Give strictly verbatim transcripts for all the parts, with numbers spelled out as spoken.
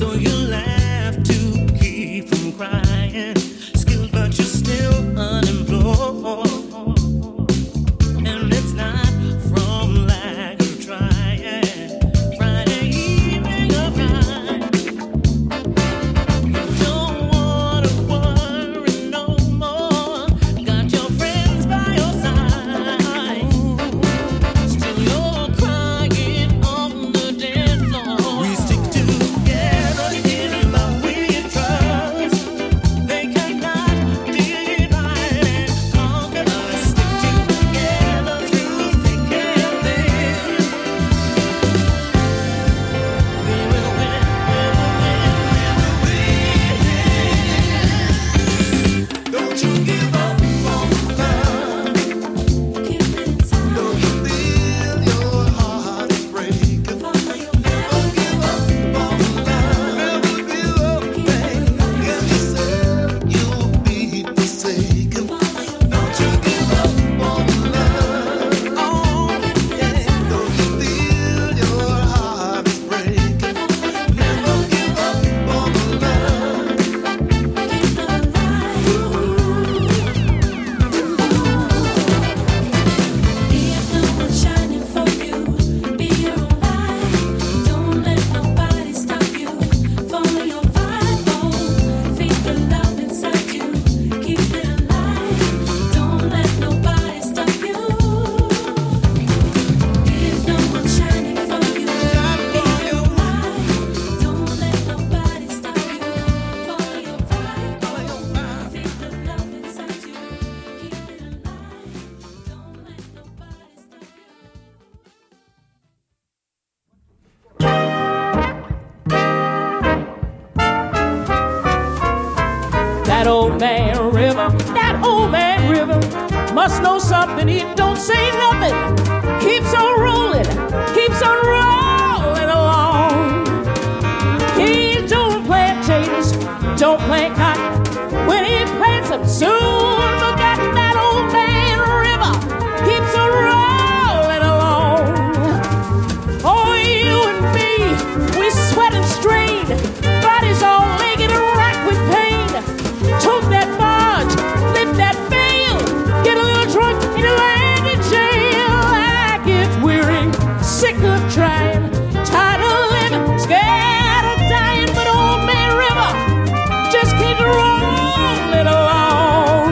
That old man river, that old man river must know something. He don't say nothing. Keeps on rolling, keeps on rolling along. He don't plant potatoes, don't plant cotton. When he plants them, soon forgot that old man river keeps on rolling along. Oh, you and me, we sweat and strain, bodies all aching and racked with pain. Tote that barge, lift that bale, get a little drunk and land in jail. I get weary, sick of trying, tired of living, scared of dying. But old man river just keeps rolling along.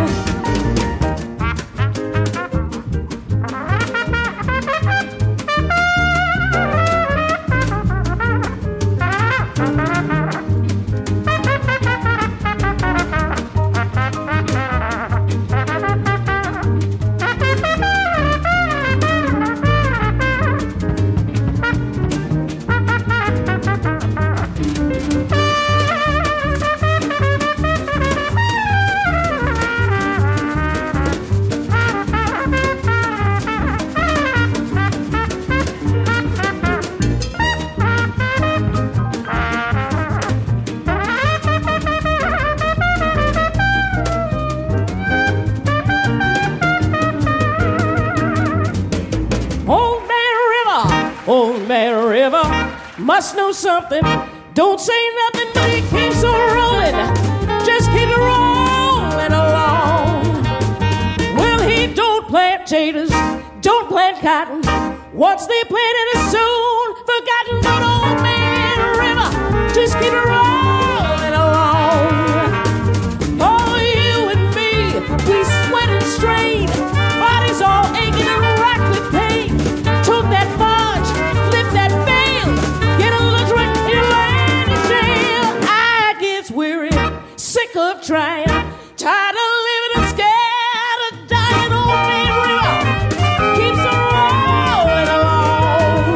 Old man river must know something. Don't say nothing, but he keeps on rolling. Just keep it rolling along. Well, he don't plant potatoes, don't plant cotton. Once they planted it, soon forgotten. But old man river just keep it rolling along. Oh, you and me, we sweat and strain, bodies all aching and racked with pain. Took that barge, lift that bale, get a little drink and land in jail. I get weary, sick of trying, tired of living and scared of dying. Old man river keeps on rolling along.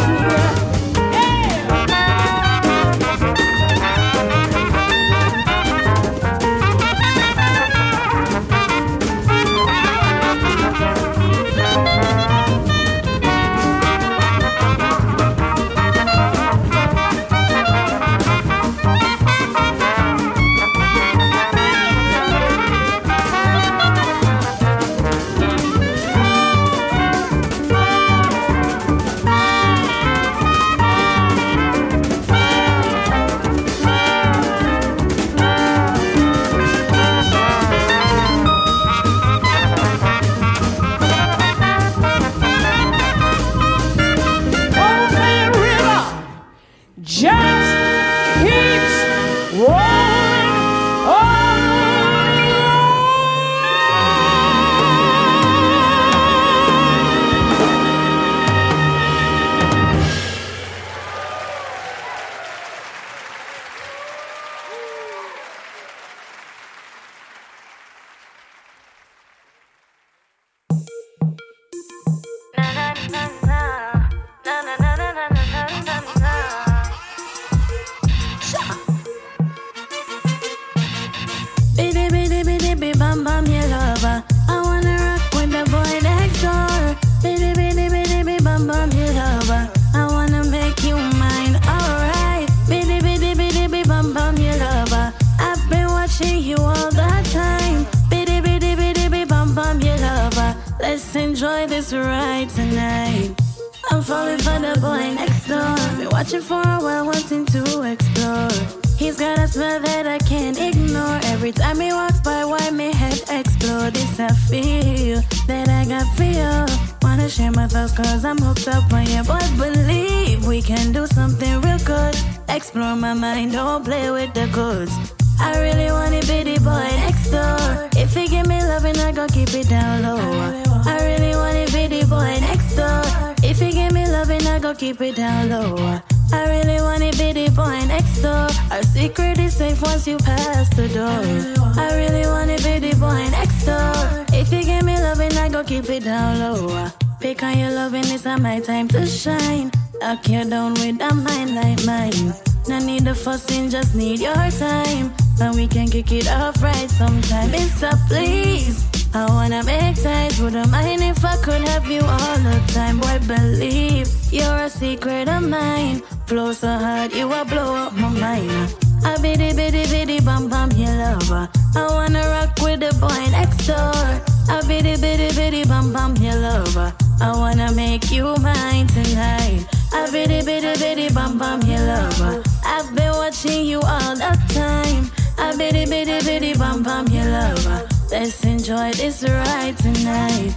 bitty bam bam your lover. I wanna rock with the boy next door. Bitty bitty bitty bitty bam bam your lover. I wanna make you mine, alright. Bitty bitty bitty bitty bam bam your lover. I've been watching you all the time. Bitty bitty bitty bitty bam bam your lover. Let's enjoy this ride tonight. I'm falling for the boy next door. Been watching for a while, wanting to explore. He's got a smell that I can't ignore. Every time he walks by, why my head explode? This I feel that I got feel. Wanna share my thoughts cause I'm hooked up on you. But believe we can do something real good. Explore my mind, don't play with the goods. I really want it, bitty boy next door. If he give me loving, I gon' keep it down low. I really want it, bitty boy next door. If he give me loving, I gon' keep it down low. I really want it, bitty boy next door. Our secret is safe once you pass the door. I really want it, bitty boy next door. If you give me loving, I gon' keep it down low. Pick on your loving, it's not my time to shine. Lock you down with a mind like mine. No need the fussing, just need your time. And we can kick it off right sometime. Mister, please, I wanna make ties. Wouldn't mind if I could have you all the time. Boy, believe you're a secret of mine. Flow so hard, you will blow up my mind. I bitty bitty bitty bam bam your lover. I wanna rock with the boy next door. I bitty bitty bitty bam bam your lover. I wanna make you mine tonight. I bitty bitty bitty bam bam your lover. I've been watching you all the time. I bitty bitty bitty bam bam your lover. Let's enjoy this ride tonight.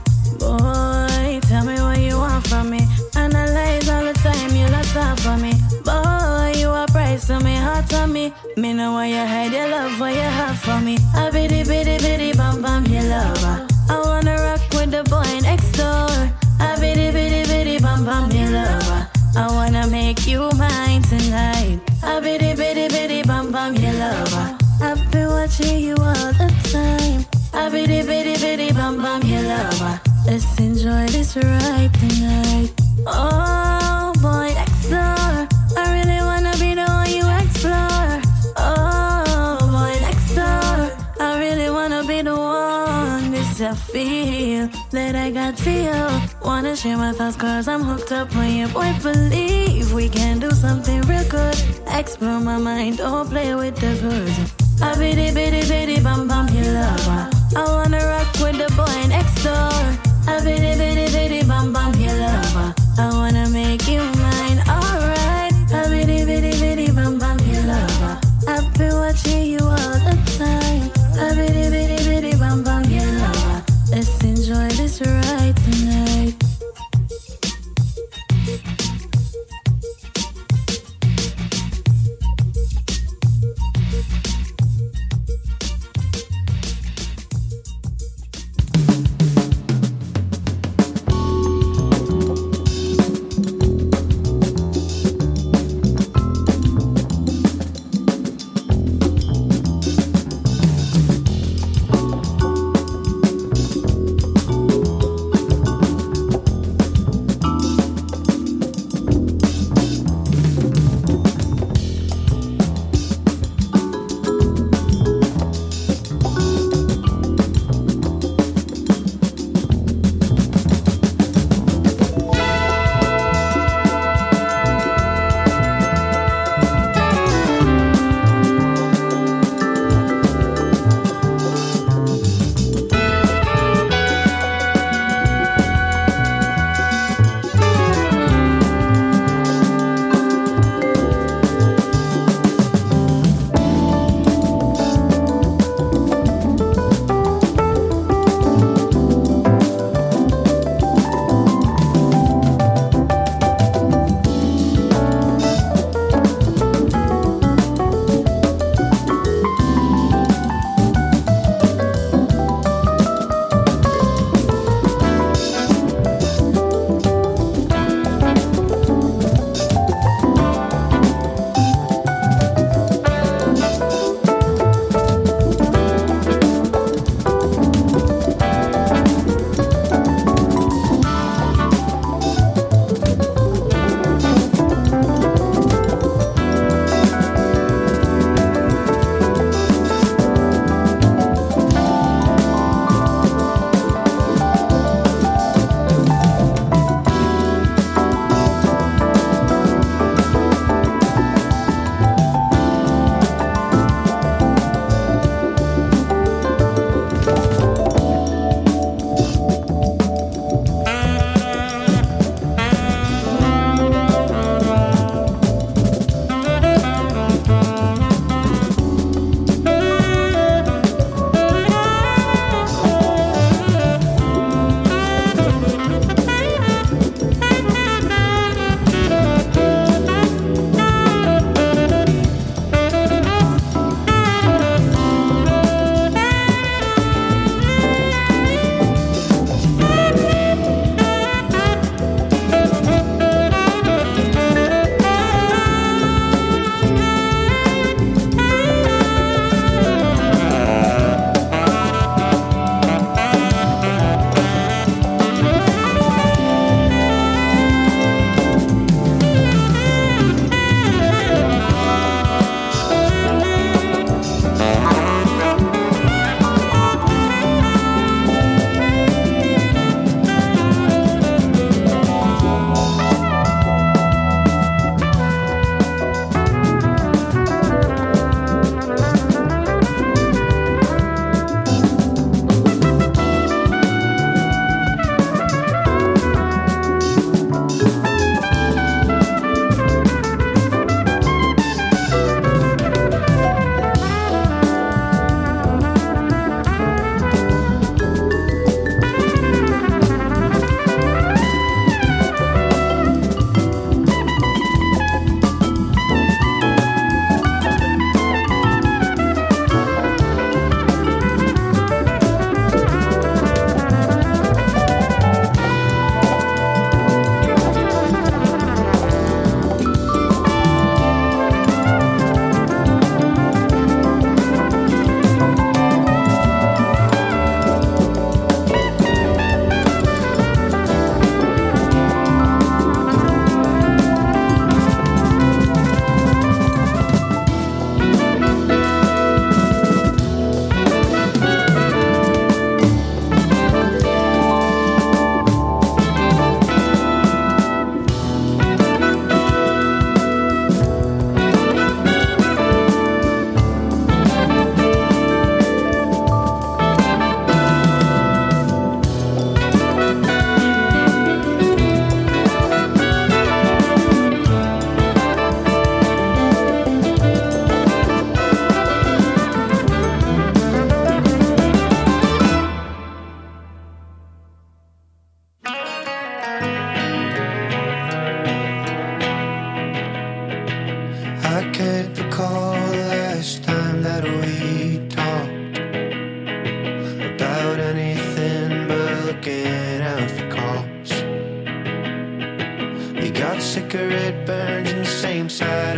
Boy, tell me what you want from me. Analyze all the time you lost out for me. Boy, you are price to me, heart to me. Me know why you hide your love, what you have for me. I bitty bitty bitty bam bam your lover. I wanna rock with the boy next door. I bitty bitty bitty bam bam your lover. I wanna make you mine tonight. I bitty bitty bitty bam bam your lover. I've been watching you all the time. I bitty bitty bitty bam bam your lover. Let's enjoy this ride tonight. Oh boy next door. I really wanna be the one you explore. Oh boy next door. I really wanna be the one. This I feel that I got feel. Wanna share my thoughts cause I'm hooked up on you. Boy, believe we can do something real good. Explore my mind, don't play with the goods. I bitty bitty bitty bam bam your lover. I wanna rock with the boy next door. I bitty bitty bitty bam bam your lover. I wanna make you mine, alright. I bitty bitty bitty bam bam your lover. I've been watching you all the time. I bitty bitty bitty bam bam your lover. Let's enjoy this ride tonight.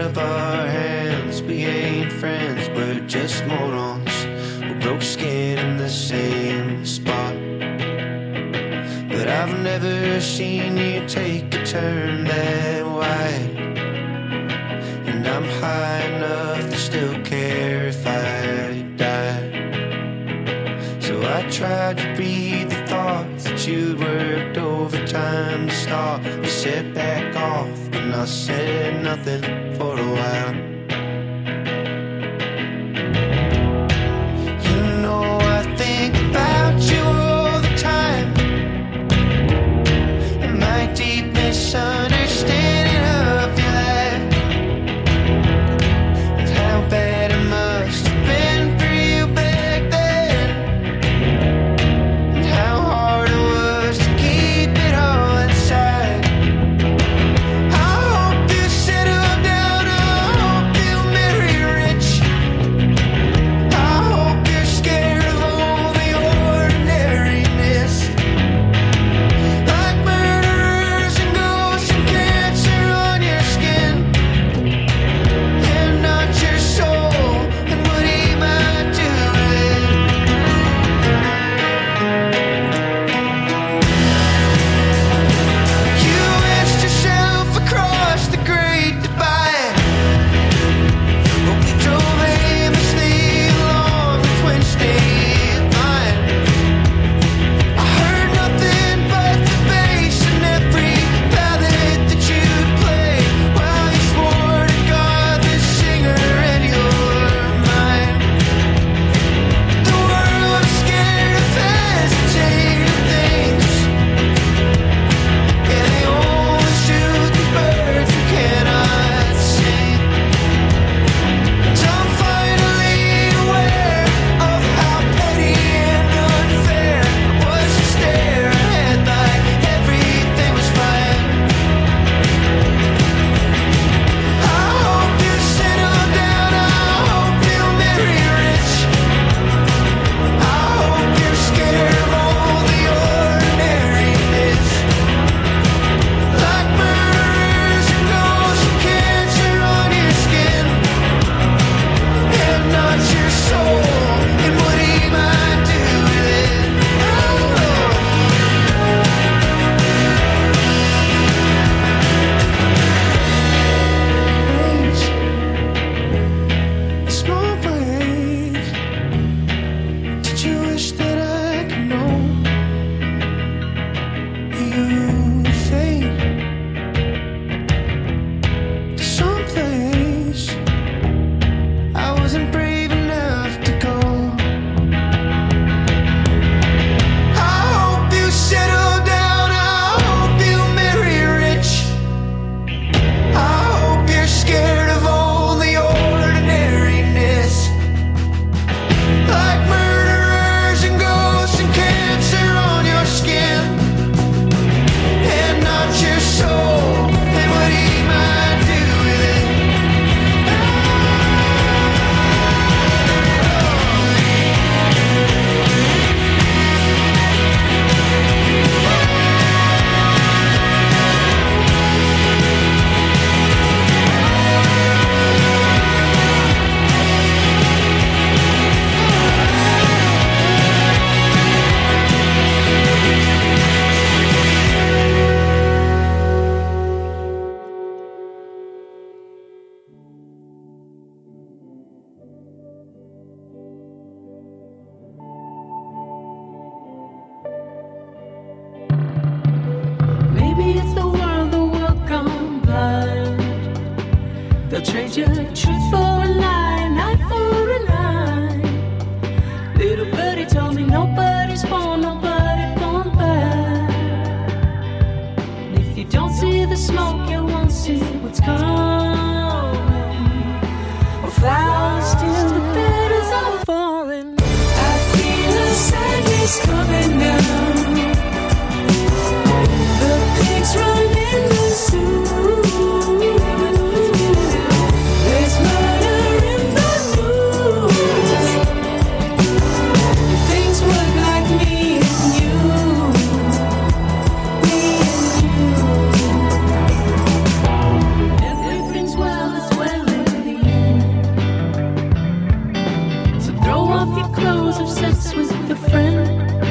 of our hands. We ain't friends, we're just morons. We broke skin in the same spot. But I've never seen you take a turn that wide. And I'm high enough to still care if I die. So I tried to read the thoughts that you'd worked overtime to start. You said back off, and I said nothing for a while. You know I think about you all the time. And my deep misunderstanding of your life, and how bad it must have been for you back then, and how hard it was to keep it all inside. I hope you settle down, I hope you marry rich. I hope you're scared of all the ordinariness, like murderers and ghosts and cancer on your skin, and not your soul, and what he might do with it. You wished yourself across the great divide. Hope you drove aimlessly along the twin state line. I heard nothing but the bass in every ballad that you'd play, while you swore to God this singer and your mind. The world is scared of hesitating things. Yeah, they only shoot the birds who cannot sing. And I'm finally aware of how petty and unfair it was to stare ahead like everything was fine. I hope you settle down, I hope you marry rich. I hope you're scared of all the ordinariness, like murderers and ghosts and cancer on your skin, and not your soul, and what he might do with it. Ways, small ways. Did you wish that I could know you fade to someplace I wasn't brave enough to go? I hope you settle down, I hope you marry rich. I hope you're scared of all the ordinariness, like murderers and ghosts and cancer on your skin, and not your soul, and what he might do with it. Maybe it's the world, the world gone blind. They'll trade you truth for a lie, an eye for an eye. Little birdie told me nobody's born, nobody born bad. And if you don't see the smoke, you won't see what's coming. Or flowers till the petals are falling. I feel a sadness coming down. The pigs run in the zoo. There's murder in the news. Things work like me and you, me and you. Everything's well as well hours of sex with your friend.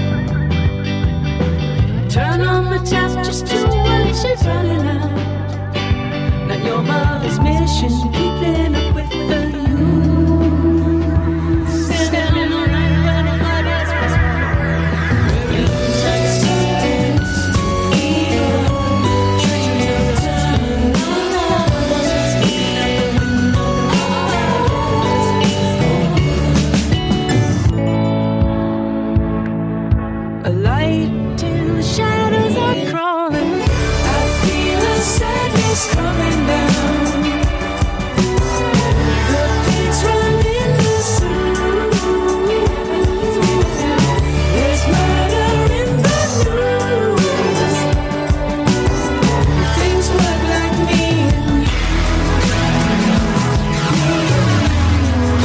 Turn on the tap just to watch it running out. Not your mother's mission.